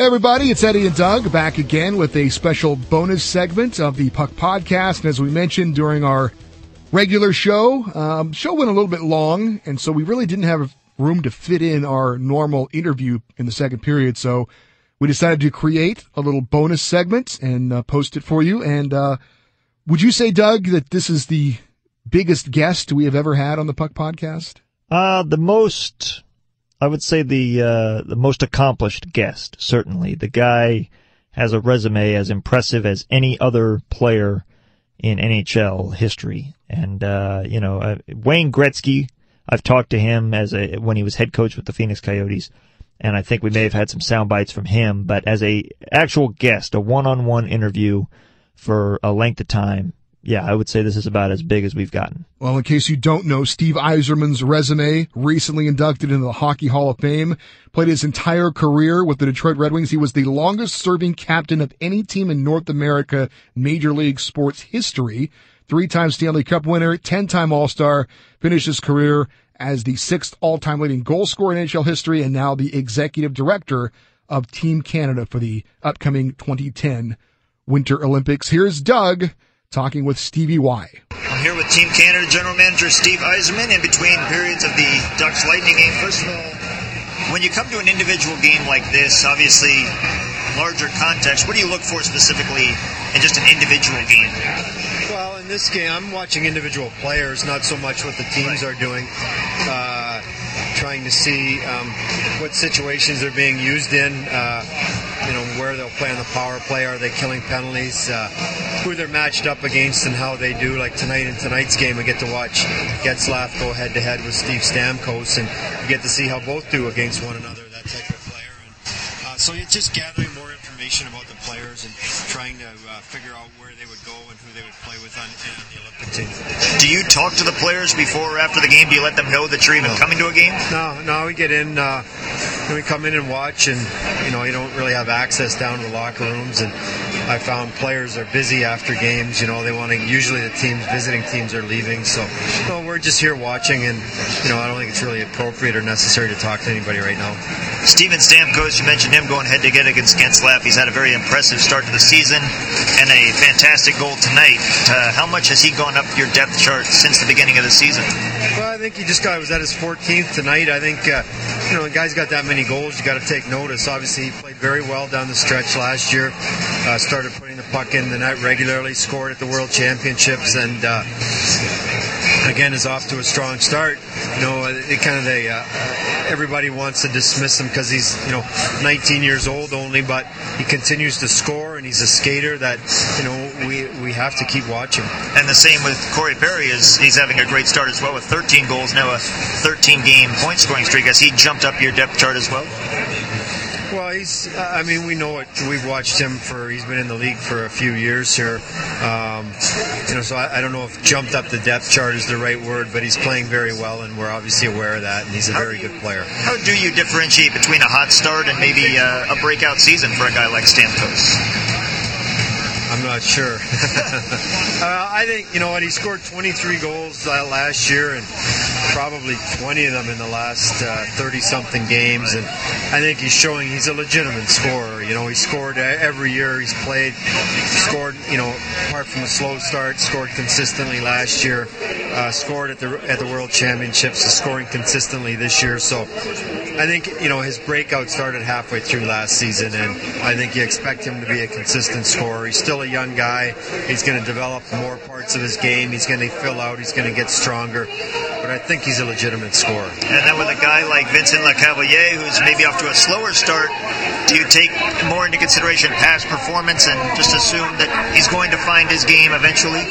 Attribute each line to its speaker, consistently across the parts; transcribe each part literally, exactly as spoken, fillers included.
Speaker 1: Hey everybody, it's Eddie and Doug back again with a special bonus segment of the Puck Podcast. And as we mentioned during our regular show, um, show went a little bit long, and so we really didn't have room to fit in our normal interview in the second period. So we decided to create a little bonus segment and uh, post it for you. And uh, would you say, Doug, that this is the biggest guest we have ever had on the Puck Podcast?
Speaker 2: Uh, the most... I would say the uh, the most accomplished guest, certainly. The guy has a resume as impressive as any other player in N H L history. And, uh, you know, uh, Wayne Gretzky, I've talked to him as a when he was head coach with the Phoenix Coyotes, and I think we may have had some sound bites from him. But as a actual guest, a one-on-one interview for a length of time, yeah, I would say this is about as big as we've gotten. Well,
Speaker 1: in case you don't know, Steve Yzerman's resume, recently inducted into the Hockey Hall of Fame, played his entire career with the Detroit Red Wings. He was the longest-serving captain of any team in North America Major League sports history. Three-time Stanley Cup winner, ten-time All-Star, finished his career as the sixth all-time leading goal scorer in N H L history, and now the executive director of Team Canada for the upcoming twenty ten Winter Olympics. Here's Doug talking with Stevie Y.
Speaker 3: I'm here with Team Canada General Manager Steve Yzerman in between periods of the Ducks Lightning game. First of all, when you come to an individual game like this, obviously larger context, what do you look for specifically in just an individual game?
Speaker 4: Well, in this game, I'm watching individual players, not so much what the teams are doing. Uh, trying to see um, what situations they're being used in, uh, you know, where they'll play on the power play, are they killing penalties, uh, who they're matched up against and how they do. Like tonight in tonight's game, we get to watch Getzlaf go head-to-head with Steve Stamkos, and you get to see how both do against one another, that type of player. And uh, so it's just gathering more information about the players and trying to uh, figure out where they would go and who they would play with on, on the Olympic team.
Speaker 3: Do you talk to the players before or after the game? Do you let them know that you're even
Speaker 4: no.
Speaker 3: coming to a game?
Speaker 4: No, no, we get in, uh, and we come in and watch, and you know, you don't really have access down to the locker rooms, and I found players are busy after games. You know, they want to. Usually, the teams, visiting teams, are leaving. So, so we're just here watching, and you know, I don't think it's really appropriate or necessary to talk to anybody right now.
Speaker 3: Steven Stamkos, you mentioned him going head-to-head against Getzlaf. He's had a very impressive start to the season and a fantastic goal tonight. Uh, how much has he gone up your depth chart since the beginning of the season?
Speaker 4: Well, I think he just got was at his fourteenth tonight. I think uh, you know, the guy's got that many goals. You got to take notice. Obviously, he played very well down the stretch last year. Uh, started putting the puck in the net regularly. Scored at the World Championships, and uh, again is off to a strong start. You know, it kind of the uh, everybody wants to dismiss him because he's you know nineteen years old only, but he continues to score, and he's a skater that you know we we have to keep watching.
Speaker 3: And the same with Corey Perry, is he's having a great start as well with thirteen goals, now a thirteen game point scoring streak. Has he jumped up your depth chart as well?
Speaker 4: Well, he's, I mean, we know it. We've watched him for, he's been in the league for a few years here. Um, you know, so I, I don't know if jumped up the depth chart is the right word, but he's playing very well, and we're obviously aware of that, and he's a very good player.
Speaker 3: How do you differentiate between a hot start and maybe uh, a breakout season for a guy like Stamkos?
Speaker 4: I'm not sure. uh, I think, you know what, he scored twenty-three goals uh, last year, and probably twenty of them in the last uh, thirty-something games, and I think he's showing he's a legitimate scorer. You know, he scored every year he's played, scored, you know, apart from a slow start, scored consistently last year, uh, scored at the at the World Championships, is scoring consistently this year, so I think, you know, his breakout started halfway through last season, and I think you expect him to be a consistent scorer. He's still a young guy. He's going to develop more parts of his game. He's going to fill out. He's going to get stronger. But I think he's a legitimate scorer.
Speaker 3: And then with a guy like Vincent Lecavalier, who's maybe off to a slower start, do you take more into consideration past performance and just assume that he's going to find his game eventually?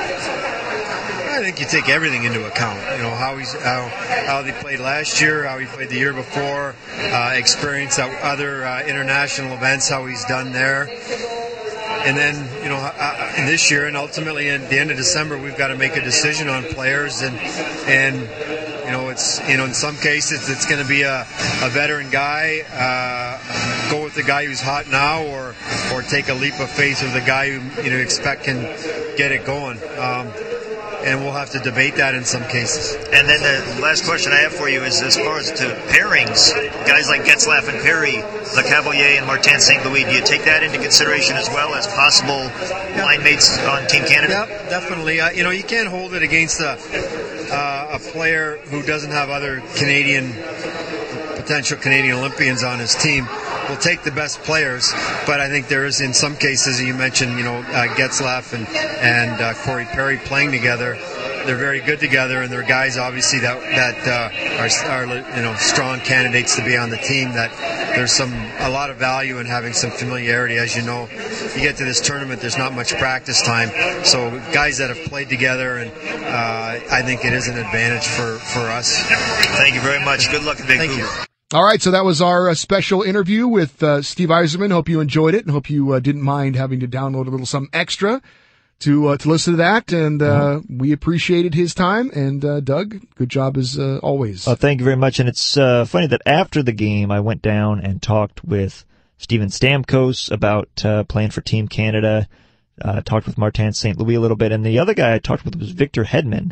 Speaker 4: I think you take everything into account. You know, how he's how how they played last year, how he played the year before, uh, experience at other uh, international events, how he's done there. And then, you know, uh, this year and ultimately at the end of December, we've got to make a decision on players. And, and you know, it's, you know, in some cases it's going to be a, a veteran guy, uh, go with the guy who's hot now, or or take a leap of faith with the guy who, you know, expect can get it going. Um, and we'll have to debate that in some cases.
Speaker 3: And then the last question I have for you is as far as to pairings, guys like Getzlaf and Perry, LeCavalier and Martin Saint Louis, do you take that into consideration as well as possible yeah. line mates on Team Canada?
Speaker 4: Yeah, definitely. Uh, you know, you can't hold it against a, uh, a player who doesn't have other Canadian, potential Canadian Olympians on his team. We'll take the best players, but I think there is, in some cases, you mentioned, you know, uh, Getzlaf and and uh, Corey Perry playing together. They're very good together, and they're guys, obviously, that that uh, are, are you know strong candidates to be on the team. That there's some a lot of value in having some familiarity. As you know, you get to this tournament, there's not much practice time, so guys that have played together, and uh, I think it is an advantage for for us.
Speaker 3: Thank you very much. Good luck in Vancouver.
Speaker 4: Thank you.
Speaker 1: All right, so that was our uh, special interview with uh, Steve Yzerman. Hope you enjoyed it, and hope you uh, didn't mind having to download a little something extra to uh, to listen to that. And uh, mm-hmm. we appreciated his time. And uh, Doug, good job as uh, always.
Speaker 2: Uh, thank you very much. And it's uh, funny that after the game, I went down and talked with Steven Stamkos about uh, playing for Team Canada. Uh, talked with Martin Saint Louis a little bit, and the other guy I talked with was Victor Hedman.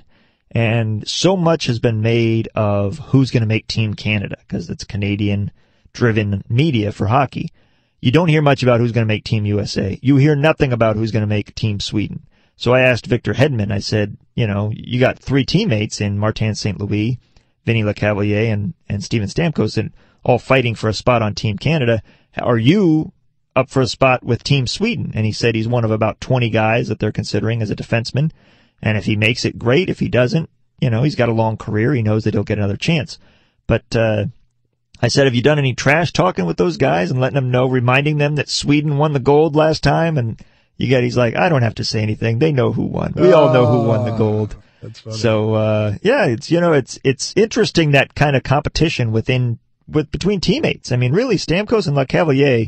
Speaker 2: And so much has been made of who's going to make Team Canada, because it's Canadian-driven media for hockey. You don't hear much about who's going to make Team U S A. You hear nothing about who's going to make Team Sweden. So I asked Victor Hedman, I said, you know, you got three teammates in Martin Saint Louis, Vinny LeCavalier, and, and Steven Stamkos, and all fighting for a spot on Team Canada. Are you up for a spot with Team Sweden? And he said he's one of about twenty guys that they're considering as a defenseman. And if he makes it, great. If he doesn't, you know, he's got a long career. He knows that he'll get another chance. But uh I said, have you done any trash talking with those guys and letting them know, reminding them that Sweden won the gold last time? And you get, he's like, I don't have to say anything. They know who won. We all know who won the gold.
Speaker 1: That's funny.
Speaker 2: So, uh yeah, it's, you know, it's it's interesting, that kind of competition within, with between teammates. I mean, really, Stamkos and LeCavalier,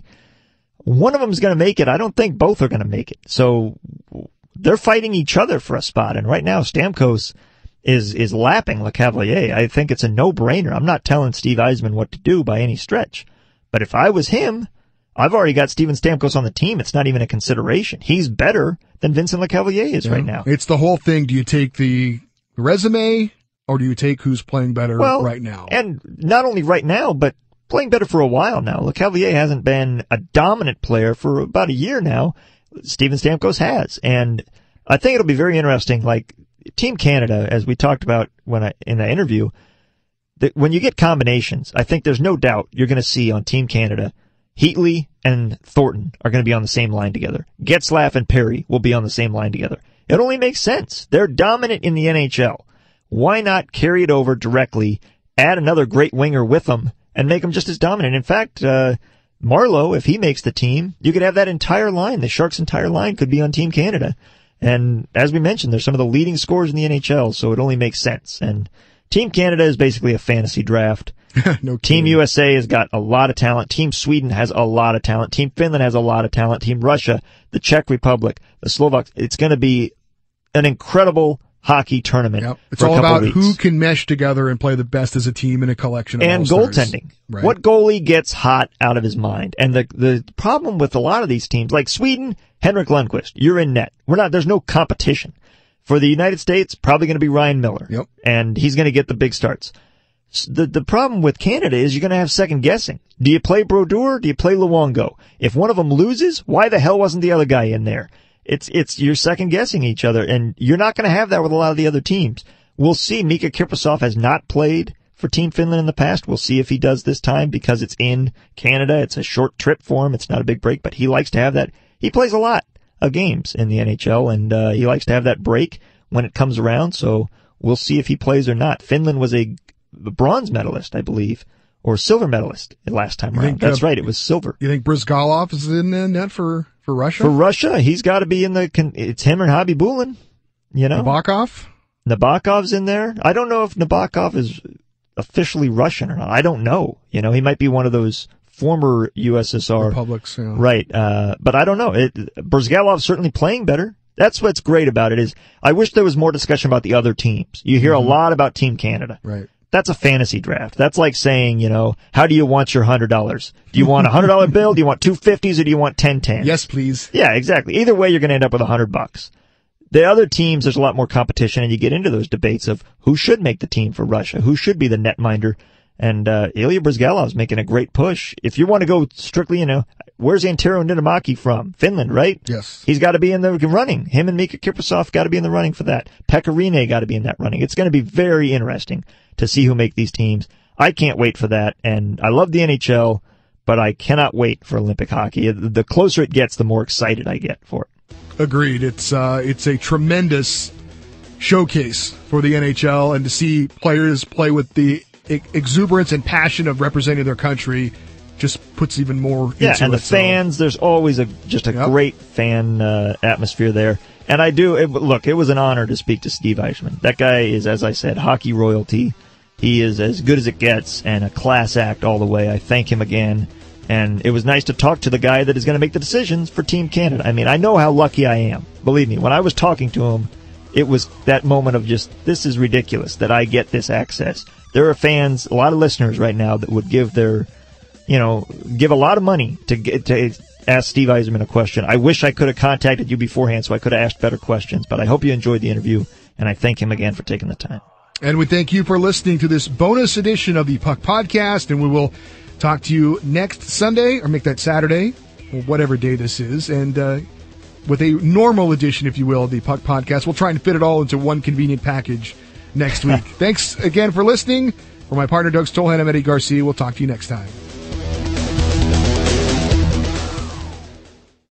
Speaker 2: one of them is going to make it. I don't think both are going to make it. So they're fighting each other for a spot, and right now Stamkos is is lapping LeCavalier. I think it's a no-brainer. I'm not telling Steve Yzerman what to do by any stretch, but if I was him, I've already got Steven Stamkos on the team. It's not even a consideration. He's better than Vincent LeCavalier is yeah. right now.
Speaker 1: It's the whole thing. Do you take the resume, or do you take who's playing better
Speaker 2: well,
Speaker 1: right now?
Speaker 2: And not only right now, but playing better for a while now. LeCavalier hasn't been a dominant player for about a year now. Steven Stamkos has, and I think it'll be very interesting. Like Team Canada, as we talked about when I in the interview, that when you get combinations, I think there's no doubt you're going to see on Team Canada, Heatley and Thornton are going to be on the same line together. Getzlaf and Perry will be on the same line together. It only makes sense. They're dominant in the N H L. Why not carry it over directly, add another great winger with them, and make them just as dominant? In fact, uh, Marleau, if he makes the team, you could have that entire line. The Sharks' entire line could be on Team Canada. And as we mentioned, they're some of the leading scorers in the N H L, so it only makes sense. And Team Canada is basically a fantasy draft.
Speaker 1: No
Speaker 2: Team U S A has got a lot of talent. Team Sweden has a lot of talent. Team Finland has a lot of talent. Team Russia, the Czech Republic, the Slovaks. It's going to be an incredible hockey tournament.
Speaker 1: Yep. It's
Speaker 2: for a
Speaker 1: all about
Speaker 2: weeks.
Speaker 1: who can mesh together and play the best as a team in a collection of
Speaker 2: and
Speaker 1: all-stars.
Speaker 2: Goaltending.
Speaker 1: Right.
Speaker 2: What goalie gets hot out of his mind? And the the problem with a lot of these teams, like Sweden, Henrik Lundqvist, you're in net. We're not. There's no competition. For the United States, probably going to be Ryan Miller.
Speaker 1: Yep.
Speaker 2: And he's going to get the big starts. The the problem with Canada is you're going to have second guessing. Do you play Brodeur? Do you play Luongo? If one of them loses, why the hell wasn't the other guy in there? It's it's you're second guessing each other, and you're not going to have that with a lot of the other teams. We'll see. Mika Kiprusoff has not played for Team Finland in the past. We'll see if he does this time because it's in Canada. It's a short trip for him. It's not a big break, but he likes to have that. He plays a lot of games in the N H L, and uh, he likes to have that break when it comes around. So we'll see if he plays or not. Finland was a bronze medalist, I believe, or silver medalist last time
Speaker 1: you
Speaker 2: around.
Speaker 1: Think,
Speaker 2: That's
Speaker 1: uh,
Speaker 2: right. It was silver.
Speaker 1: You think Brizgalov is in the net for, for Russia?
Speaker 2: For Russia, he's got to be in the, it's him or Hobby Bulin, you know?
Speaker 1: Nabokov?
Speaker 2: Nabokov's in there. I don't know if Nabokov is officially Russian or not. I don't know. You know, he might be one of those former U S S R.
Speaker 1: Republics, yeah.
Speaker 2: Right. Uh, but I don't know. It, Brizgalov's certainly playing better. That's what's great about it is I wish there was more discussion about the other teams. You hear mm-hmm. a lot about Team Canada.
Speaker 1: Right.
Speaker 2: That's a fantasy draft. That's like saying, you know, how do you want your one hundred dollars? Do you want a one hundred dollar bill? Do you want two fifties or do you want ten tens?
Speaker 1: Yes, please.
Speaker 2: Yeah, exactly. Either way, you're going to end up with one hundred bucks. The other teams, there's a lot more competition, and you get into those debates of who should make the team for Russia, who should be the netminder. And uh, Ilya Bryzgalov's making a great push. If you want to go strictly, you know, where's Antero Niittymaki from? Finland, right?
Speaker 1: Yes.
Speaker 2: He's got to be in the running. Him and Mika Kiprusoff got to be in the running for that. Pekka Rinne got to be in that running. It's going to be very interesting to see who make these teams. I can't wait for that, and I love the N H L, but I cannot wait for Olympic hockey. The closer it gets, the more excited I get for it.
Speaker 1: Agreed. It's uh, it's a tremendous showcase for the N H L, and to see players play with the exuberance and passion of representing their country just puts even more into
Speaker 2: yeah, and
Speaker 1: it,
Speaker 2: the fans, so. There's always a just a yep. great fan uh, atmosphere there. And I do, it, look, it was an honor to speak to Steve Yzerman. That guy is, as I said, hockey royalty. He is as good as it gets and a class act all the way. I thank him again. And it was nice to talk to the guy that is going to make the decisions for Team Canada. I mean, I know how lucky I am. Believe me, when I was talking to him, it was that moment of just, this is ridiculous that I get this access. There are fans, a lot of listeners right now that would give their, you know, give a lot of money to get, to ask Steve Yzerman a question. I wish I could have contacted you beforehand so I could have asked better questions, but I hope you enjoyed the interview, and I thank him again for taking the time.
Speaker 1: And we thank you for listening to this bonus edition of the Puck Podcast, and we will talk to you next Sunday, or make that Saturday, or whatever day this is, and uh, with a normal edition, if you will, of the Puck Podcast. We'll try and fit it all into one convenient package next week. Thanks again for listening. For my partner, Doug Stolhan, I'm Eddie Garcia. We'll talk to you next time.